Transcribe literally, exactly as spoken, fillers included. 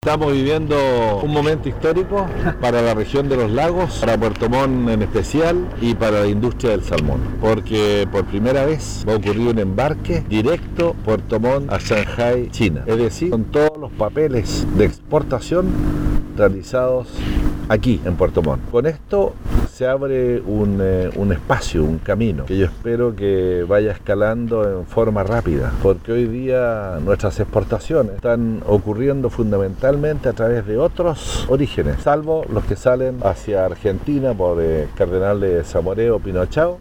Estamos viviendo un momento histórico para la región de los lagos, para Puerto Montt en especial y para la industria del salmón, porque por primera vez va a ocurrir un embarque directo Puerto Montt a Shanghái, China, es decir, con todos los papeles de exportación realizados aquí en Puerto Montt. Con esto se abre un, eh, un espacio, un camino que yo espero que vaya escalando en forma rápida, porque hoy día nuestras exportaciones están ocurriendo fundamentalmente a través de otros orígenes, salvo los que salen hacia Argentina por eh, Cardenal de Zamoré o Pinochao.